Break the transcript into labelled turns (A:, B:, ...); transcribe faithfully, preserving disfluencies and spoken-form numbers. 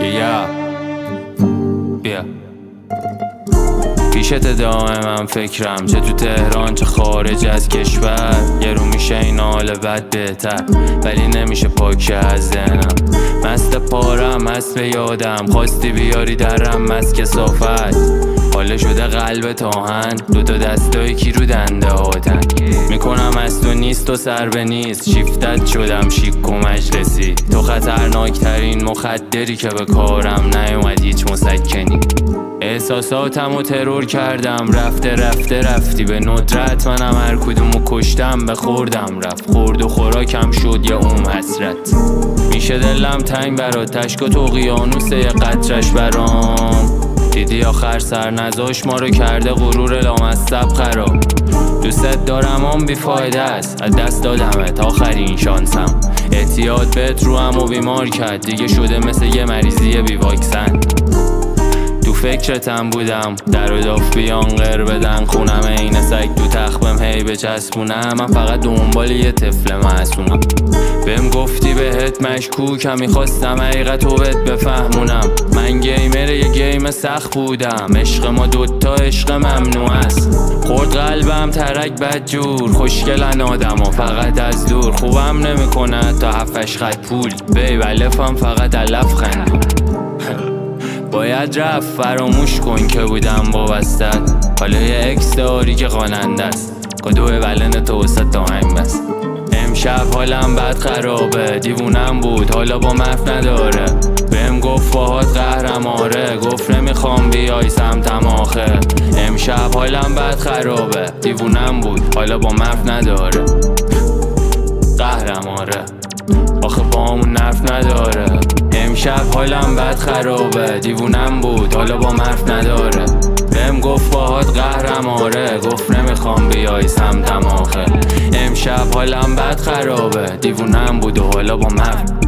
A: یا بیا پیشت دائما فکرم، چه تو تهران چه خارج از کشور. یه رو میشه این حال بد بهتر، ولی نمیشه پاک از ذهنم. مست پارم مست به یادم، خواستی بیاری درم مست کثافت. حاله شده قلب آهن، دوتا دستای کی رو دنده هاتن. میکنم از تو نیست و سر به نیست، شیفتت شدم شیک و مجلسی. تو خطرناک ترین مخدری که به کارم نیومد هیچ مسکنی. احساساتم و ترور کردم، رفته رفته رفتی به ندرت. منم هر کدومو کشتم به خوردم رفت، خورد و خوراکم شد یا اون حسرت. میشه دلم تنگ برات، تشک و اقیانوس یه قطرش برام. دیدی آخر سر نذاش ما رو کرده غرور لامصب خراب. دوست دارم آن بیفایده است، از دست دادمت آخرین شانسم. اعتیاد بهت رو هم و بیمار کرد، دیگه شده مثل یه مریضی بی واکسن. تو فکرتم بودم در و داف بیان غیر بدن، خونم این سگ تو تخبم هی بچسبونم. من فقط دنبال یه طفل معصومم. بهم گفتی بهت مشکوکم، میخواستم حقیقتو بهت بفهمونم. من گیمر یه گیم سخت بودم، عشق ما دوتا عشق ممنوع است. خورد قلبم ترک بدجور، خوشگلن آدم ها فقط از دور. خوبم نمیکنه تا هفتش خط پول، بیب الفم فقط علف خندون. باید رفت فراموش کن که بودم وابستت. حالا یه اکس داری که خواننده است، کدوه ولن تو وسط آهنگ بست. امشب حالم بد خرابه، دیوونم بود حالا با مف نداره. بهم گفت باهات قهرم آره، گفت نمیخوام بیای سمتم آخه. امشب حالم بد خرابه، دیوونم بود حالا با مف نداره. قهرم آره آخه با همون نف نداره. امشب حالم بد خرابه، دیوونم بود حالا با مرف نداره. بهم گفت باهات قهرم آره، گفت نمیخوام بیای سمتم آخه. امشب حالم بد خرابه، دیوونم بود و حالا با مرف